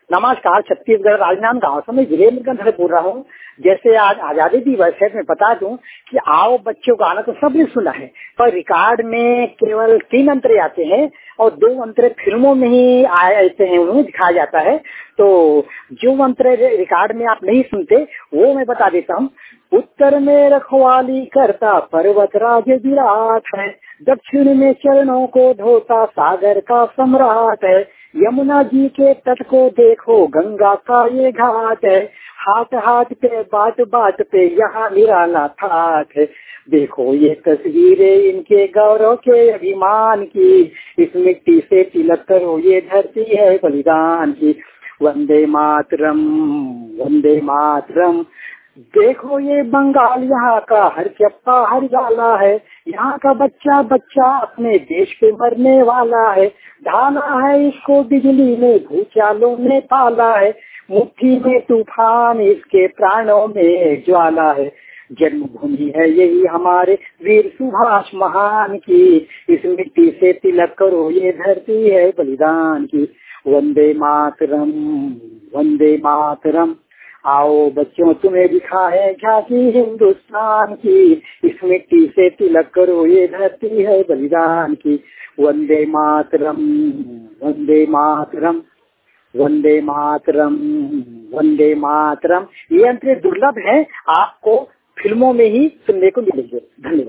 नमस्कार, छत्तीसगढ़ राजनांद गांव से मैं वीरेंद्र बोल रहा हूँ। जैसे आज आजादी दिवस है, मैं बता दूं कि आओ बच्चों गाना तो सबने सुना है, पर रिकॉर्ड में केवल 3 अंतरे आते हैं और 2 अंतरे फिल्मों में ही आते हैं, उन्हें दिखाया जाता है। तो जो अंतरे रिकॉर्ड में आप नहीं सुनते वो मैं बता देता हूँ। उत्तर में रखवाली करता पर्वत राज विराट है, दक्षिण में चरणों को धोता सागर का सम्राट है, यमुना जी के तट को देखो गंगा का ये घाट है, हाथ हाथ पे बाट बाट पे यहाँ निराला ठाठ है। देखो ये तस्वीरें इनके गौरव के अभिमान की, इस मिट्टी से तिलक करो ये धरती है बलिदान की। वंदे मातरम, वंदे मातरम। देखो ये बंगाल यहाँ का हर चप्पा हर गाला है, यहाँ का बच्चा बच्चा अपने देश पे मरने वाला है, ढाला है इसको बिजली ने भूचालों ने पाला है, मुट्ठी में तूफान इसके प्राणों में ज्वाला है। जन्मभूमि है यही हमारे वीर सुभाष महान की, इस मिट्टी से तिलक करो ये धरती है बलिदान की। वंदे मातरम, वंदे मातरम। आओ बच्चों तुम्हें दिखा है झांकी हिंदुस्तान की, इस मिट्टी से तिलक करो ये धरती है बलिदान की। वंदे मातरम, वंदे मातरम, वंदे मातरम, वंदे मातरम। ये अंतरे दुर्लभ है, आपको फिल्मों में ही सुनने को मिलेंगे। धन्यवाद।